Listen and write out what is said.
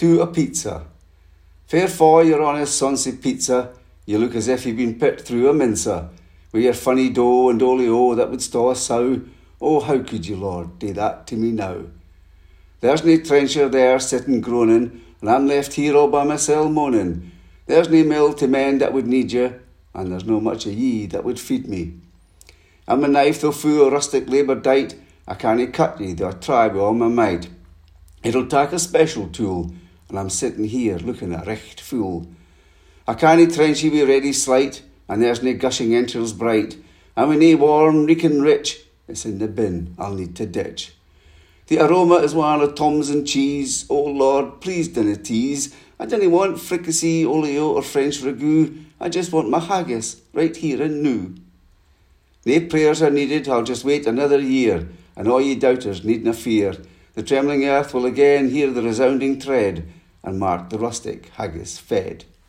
to a pizza. Fair for your honest sonsy pizza, you look as if you'd been put through a mincer, with your funny dough and oleo that would stow a sow. Oh, how could you, Lord, do that to me now? There's nae trencher there sitting groaning, and I'm left here all by mysel moaning. There's nae mill to mend that would need you, and there's no much of ye that would feed me. And my knife, though full of rustic labour dight, I cannae cut ye, though I try with all my might. It'll tak a special tool, and I'm sitting here looking a recht fool. I cannae trench ye with ready slight, and there's nae gushing entrails bright, and with nae warm, reeking rich, it's in the bin I'll need to ditch. The aroma is one of Tums and cheese. Oh Lord, please dinna tease. I dinna want fricassee, oleo or French ragout. I just want my haggis right here and noo. Nae prayers are needed, I'll just wait another year, and all ye doubters needna fear. The trembling earth will again hear the resounding tread, and mark the rustic haggis fed.